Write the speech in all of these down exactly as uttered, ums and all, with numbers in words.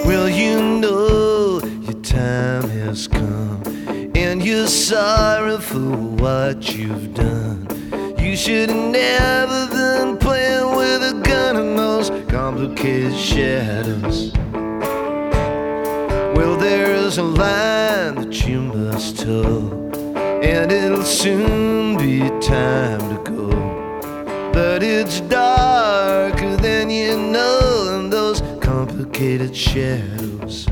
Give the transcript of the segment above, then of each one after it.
Well, you know your time has come, and you're sorry for what you've done. You should have never been playing with a gun in those complicated shadows. Well, there's a line that you must toe, and it'll soon be time to go. But it's darker than you know in those complicated shadows.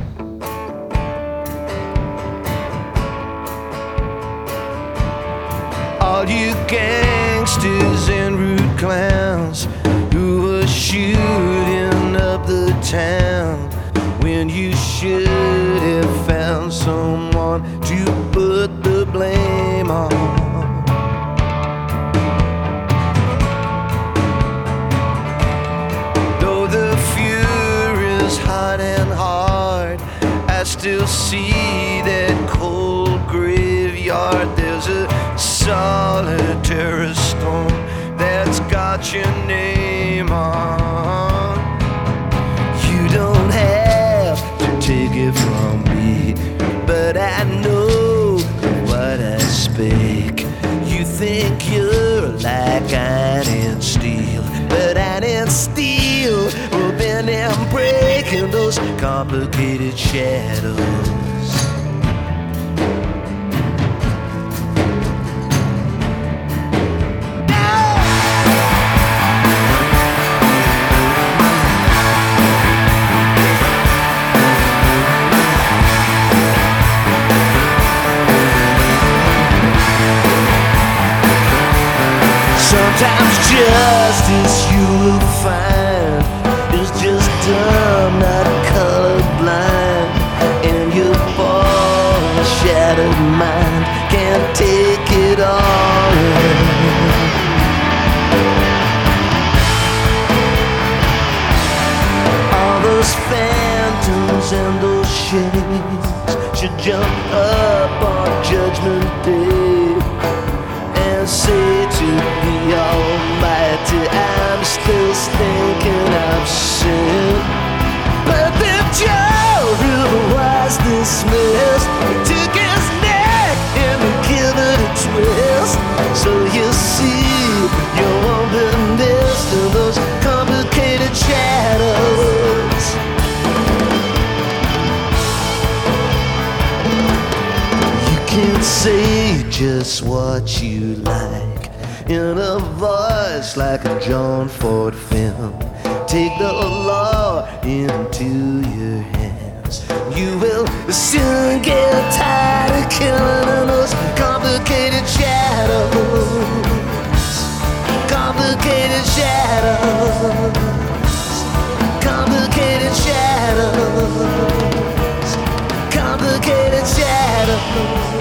All you gangsters and rude clowns who were shooting up the town when you should have found someone to put the blame on. Though the fury's hot and hard, I still see that cold graveyard. There's a solitary stone that's got your name on. You don't have to take it from me, but I know what I speak. You think you're like iron and steel, but iron and steel will bend and break in those complicated shadows. Sometimes justice you will find is just dumb, not colorblind, and your poor shattered mind can't take it all in. All those phantoms and those shades should jump up on Judgment Day and say to the Almighty, I'm still thinking of sin. But the jury was dismissed. He took his neck and give it a twist. So you see, you won't be missed in those complicated shadows. You can't say just what you like in a voice like a John Ford film. Take the law into your hands. You will soon get tired of killing in those complicated shadows. Complicated shadows. Complicated shadows. Complicated shadows.